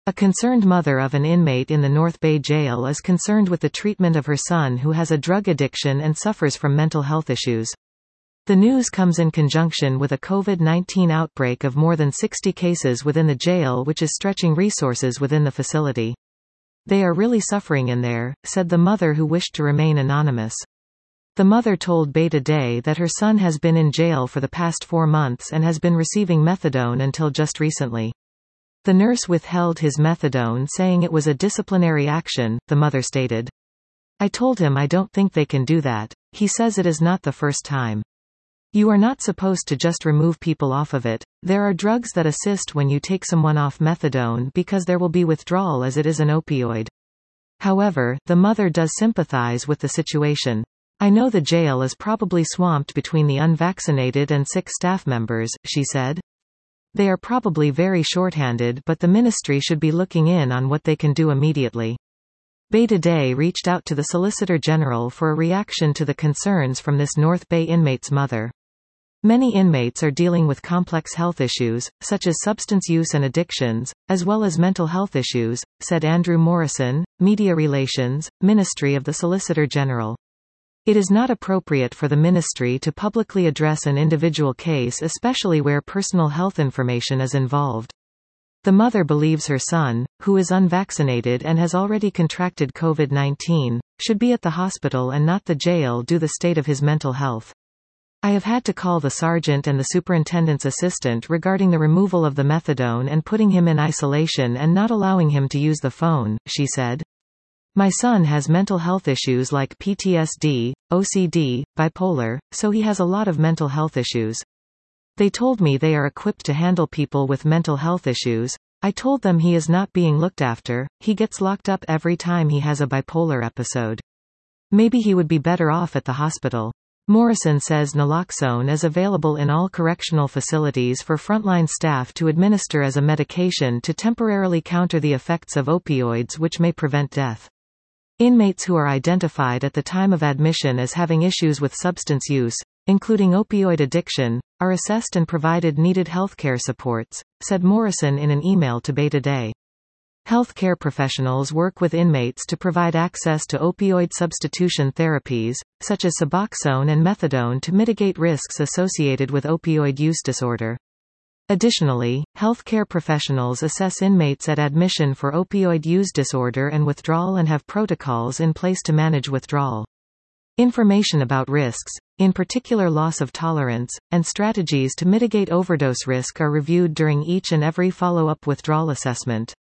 A concerned mother of an inmate in the North Bay Jail is concerned with the treatment of her son who has a drug addiction and suffers from mental health issues. The news comes in conjunction with a COVID-19 outbreak of more than 60 cases within the jail, which is stretching resources within the facility. "They are really suffering in there," said the mother who wished to remain anonymous. The mother told Bay Today that her son has been in jail for the past 4 months and has been receiving methadone until just recently. The nurse withheld his methadone, saying it was a disciplinary action, the mother stated. "I told him I don't think they can do that. He says it is not the first time. You are not supposed to just remove people off of it. There are drugs that assist when you take someone off methadone because there will be withdrawal as it is an opioid." However, the mother does sympathize with the situation. "I know the jail is probably swamped between the unvaccinated and sick staff members," she said. "They are probably very shorthanded, but the ministry should be looking in on what they can do immediately." Bay Today reached out to the Solicitor General for a reaction to the concerns from this North Bay inmate's mother. Many inmates are dealing with complex health issues, such as substance use and addictions, as well as mental health issues, said Andrew Morrison, Media Relations, Ministry of the Solicitor General. "It is not appropriate for the ministry to publicly address an individual case, especially where personal health information is involved." The mother believes her son, who is unvaccinated and has already contracted COVID-19, should be at the hospital and not the jail due to the state of his mental health. "I have had to call the sergeant and the superintendent's assistant regarding the removal of the methadone and putting him in isolation and not allowing him to use the phone," she said. "My son has mental health issues like PTSD, OCD, bipolar, so he has a lot of mental health issues. They told me they are equipped to handle people with mental health issues. I told them he is not being looked after, he gets locked up every time he has a bipolar episode. Maybe he would be better off at the hospital." Morrison says naloxone is available in all correctional facilities for frontline staff to administer as a medication to temporarily counter the effects of opioids, which may prevent death. Inmates who are identified at the time of admission as having issues with substance use, including opioid addiction, are assessed and provided needed healthcare supports, said Morrison in an email to Bay Today. Healthcare professionals work with inmates to provide access to opioid substitution therapies, such as Suboxone and methadone, to mitigate risks associated with opioid use disorder. Additionally, healthcare professionals assess inmates at admission for opioid use disorder and withdrawal and have protocols in place to manage withdrawal. Information about risks, in particular loss of tolerance, and strategies to mitigate overdose risk are reviewed during each and every follow-up withdrawal assessment.